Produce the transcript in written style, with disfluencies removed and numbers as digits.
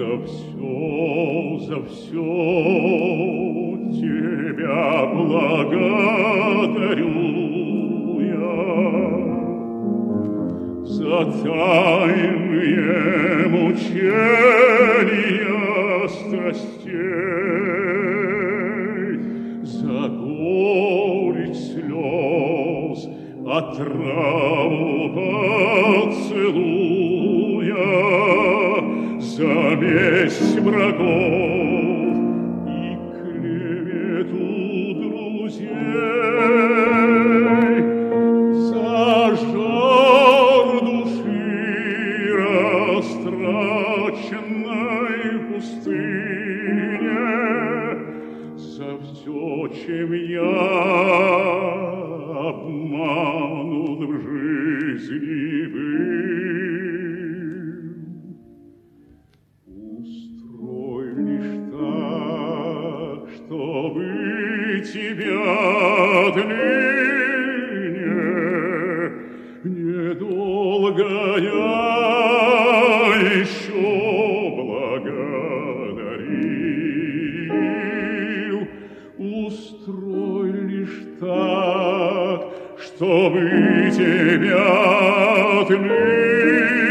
за все тебя благодарю я. За тайные мучения страстей, за горечь слез, отраву поцелуя, за месть врагов и клевету друзей, за жар души растраченной в пустыне, за все, чем я обманут в жизни был. Устрой лишь так, чтобы тебя отныне недолго я еще благодарил. Устрой лишь так, чтобы тебя отныне